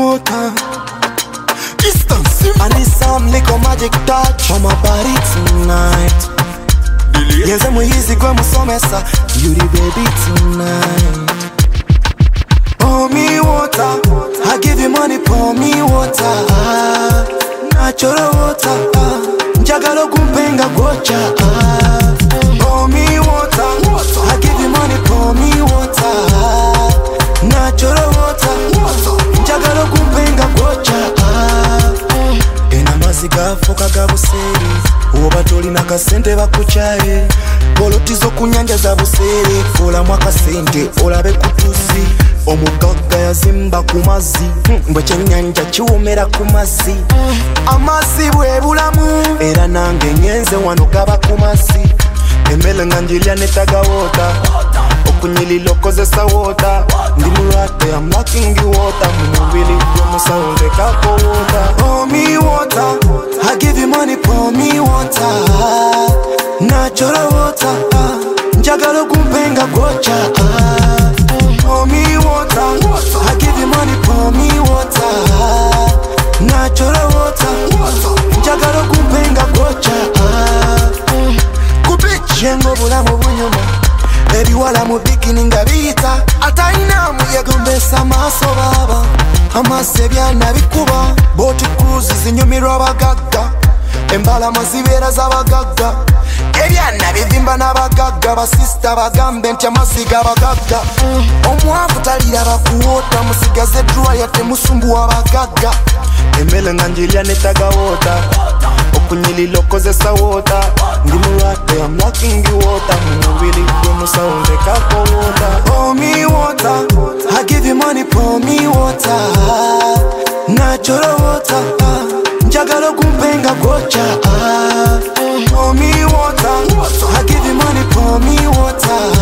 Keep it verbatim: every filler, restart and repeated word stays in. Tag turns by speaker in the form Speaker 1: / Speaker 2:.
Speaker 1: water. Distance. I need some little magic touch on my body tonight. Yes, I'm easy go musomesa. You the baby tonight. Pour me water. I give you money, pour me water. Natural water. Njagalo kumpenga gocha. Pour me water. I give you money, pour me water. Natural water. Njagalo kumpenga gocha. Ena maziga foka gabuseri. Oba tolina kasente bakuchaye. Polotizo kunyanja za buseri. Fola mwaka sente olabe kutusi. Omugaga yazimba kumazi. Mbwe chenyanja chiwomera kumazi. Amasi bwe bulamu. Era nange nyenze wano gaba kumazi. Emele nganjilya netaga water. Okunyililo kozesa water. Ndi mulwate I'm lacking the water. Mumubili gwe musawuze kako water. Pour me water. I give you money, pour me water. Natural water. Njagalo kumpenga gocha. Pour me water. I give you money, pour me water. Natural water. Njagalo kumpenga gocha. Kubich yengo bulamu bunyuma. Baby wala mubikini ngabita. Ataina muyegombesa maso baba. Amasebya nabikuba. Boti cruise zinyumirwa abagagga. Embala mazibera z'abagagga. Ebyana bivimba n'abagagga. Basista bagambe nti amasiga abagagga. Omwavu talira bakuwota. Musigaze dryer temusumbuwa abagagga. Emele nganjilya netaga water. Okunyililo kozesa water. Ndi mulwate I'm lacking the water. Mumubili gwe musawuze kako water. Pour me water. I give you money, pour me water. Natural water. Njagalo kumpenga gocha. Pour me water. I give you money, pour me water.